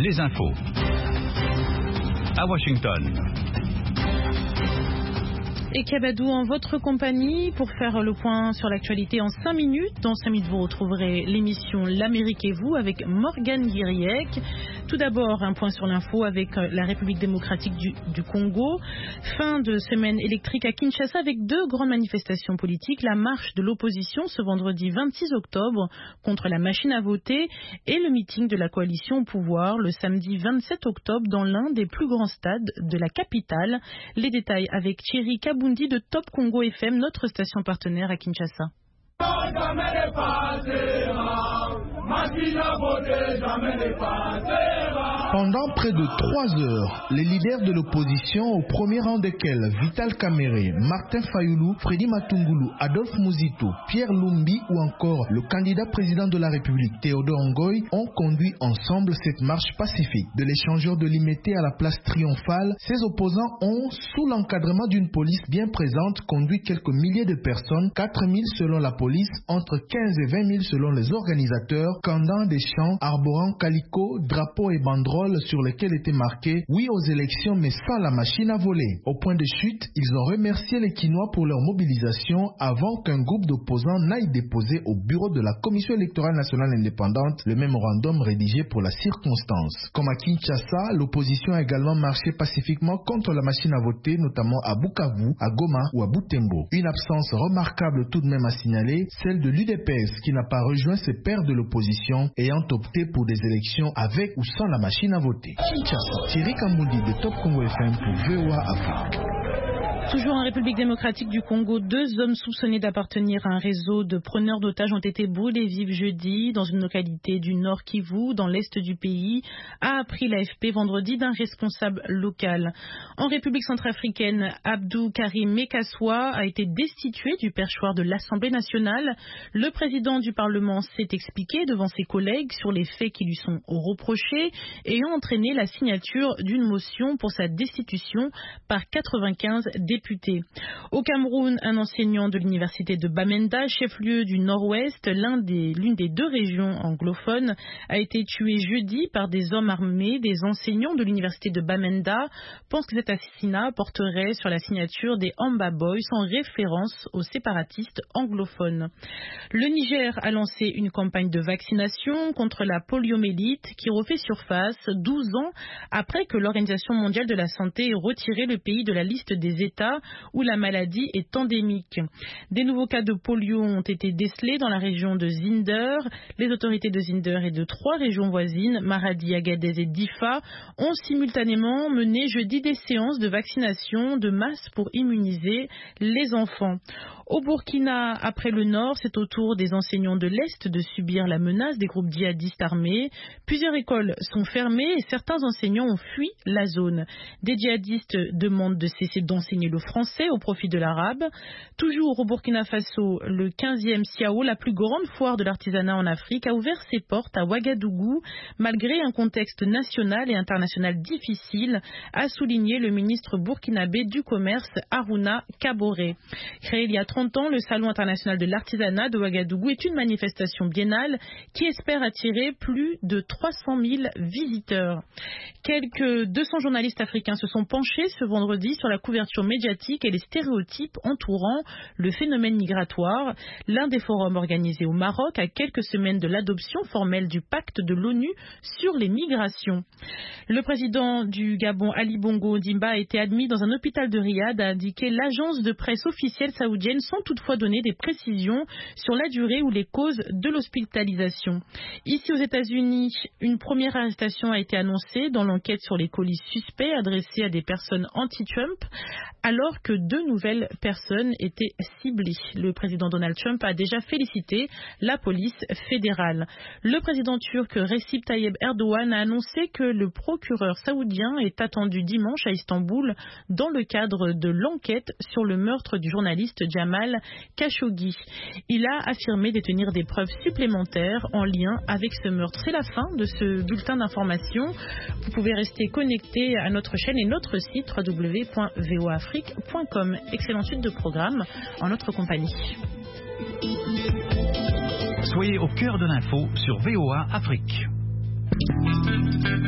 les infos. À Washington. Et Kabadou en votre compagnie pour faire le point sur l'actualité en 5 minutes. Dans 5 minutes, vous retrouverez l'émission L'Amérique et vous avec Morgane Guiriec. Tout d'abord, un point sur l'info avec la République démocratique du Congo. Fin de semaine électrique à Kinshasa avec 2 grandes manifestations politiques. La marche de l'opposition ce vendredi 26 octobre contre la machine à voter et le meeting de la coalition au pouvoir le samedi 27 octobre dans l'un des plus grands stades de la capitale. Les détails avec Thierry Kabundi de Top Congo FM, notre station partenaire à Kinshasa. Pendant près de 3 heures, les leaders de l'opposition, au premier rang desquels Vital Kamerhe, Martin Fayulu, Freddy Matungulu, Adolphe Muzito, Pierre Lumbi ou encore le candidat président de la République Théodore Ngoy, ont conduit ensemble cette marche pacifique. De l'échangeur de Limete à la place triomphale, ces opposants ont, sous l'encadrement d'une police bien présente, conduit quelques milliers de personnes, 4 000 selon la police, entre 15 et 20 000 selon les organisateurs, scandant des chants, arborant calicots, drapeaux et banderoles sur lesquels était marqué « Oui aux élections mais sans la machine à voler ». Au point de chute, ils ont remercié les Kinois pour leur mobilisation avant qu'un groupe d'opposants n'aille déposer au bureau de la Commission électorale nationale indépendante le mémorandum rédigé pour la circonstance. Comme à Kinshasa, l'opposition a également marché pacifiquement contre la machine à voter, notamment à Bukavu, à Goma ou à Butembo. Une absence remarquable tout de même à signaler, celle de l'UDPS qui n'a pas rejoint ses pairs de l'opposition ayant opté pour des élections avec ou sans la machine à voter. Kinshasa, Thierry Kambundi de Top Congo FM pour VOA Afrique. Toujours en République démocratique du Congo, 2 hommes soupçonnés d'appartenir à un réseau de preneurs d'otages ont été brûlés vifs jeudi dans une localité du Nord Kivu, dans l'est du pays, a appris l'AFP vendredi d'un responsable local. En République centrafricaine, Abdou Karim Mekassoua a été destitué du perchoir de l'Assemblée nationale. Le président du Parlement s'est expliqué devant ses collègues sur les faits qui lui sont reprochés, ayant entraîné la signature d'une motion pour sa destitution par 95 députés. Au Cameroun, un enseignant de l'université de Bamenda, chef-lieu du Nord-Ouest, l'une des 2 régions anglophones, a été tué jeudi par des hommes armés. Des enseignants de l'université de Bamenda pensent que cet assassinat porterait sur la signature des Amba Boys en référence aux séparatistes anglophones. Le Niger a lancé une campagne de vaccination contre la poliomyélite qui refait surface 12 ans après que l'Organisation mondiale de la santé ait retiré le pays de la liste des États où la maladie est endémique. Des nouveaux cas de polio ont été décelés dans la région de Zinder. Les autorités de Zinder et de 3 régions voisines, Maradi, Agadez et Difa, ont simultanément mené jeudi des séances de vaccination de masse pour immuniser les enfants. Au Burkina, après le Nord, c'est au tour des enseignants de l'Est de subir la menace des groupes djihadistes armés. Plusieurs écoles sont fermées et certains enseignants ont fui la zone. Des djihadistes demandent de cesser d'enseigner le français au profit de l'arabe. Toujours au Burkina Faso, le 15e Siao, la plus grande foire de l'artisanat en Afrique, a ouvert ses portes à Ouagadougou malgré un contexte national et international difficile, a souligné le ministre burkinabé du Commerce, Harouna Kaboré. Créé il y a 30 ans, le Salon international de l'artisanat de Ouagadougou est une manifestation biennale qui espère attirer plus de 300 000 visiteurs. Quelques 200 journalistes africains se sont penchés ce vendredi sur la couverture médiatique et les stéréotypes entourant le phénomène migratoire. L'un des forums organisés au Maroc à quelques semaines de l'adoption formelle du pacte de l'ONU sur les migrations. Le président du Gabon, Ali Bongo Ondimba, a été admis dans un hôpital de Riyad, a indiqué l'agence de presse officielle saoudienne, sans toutefois donner des précisions sur la durée ou les causes de l'hospitalisation. Ici aux États-Unis, une première arrestation a été annoncée dans l'enquête sur les colis suspects adressés à des personnes anti-Trump, alors que 2 nouvelles personnes étaient ciblées. Le président Donald Trump a déjà félicité la police fédérale. Le président turc Recep Tayyip Erdogan a annoncé que le procureur saoudien est attendu dimanche à Istanbul dans le cadre de l'enquête sur le meurtre du journaliste Jamal Khashoggi. Il a affirmé détenir des preuves supplémentaires en lien avec ce meurtre. C'est la fin de ce bulletin d'information. Vous pouvez rester connecté à notre chaîne et notre site www.voafrique.com. Excellente suite de programme en notre compagnie. Soyez au cœur de l'info sur VOA Afrique.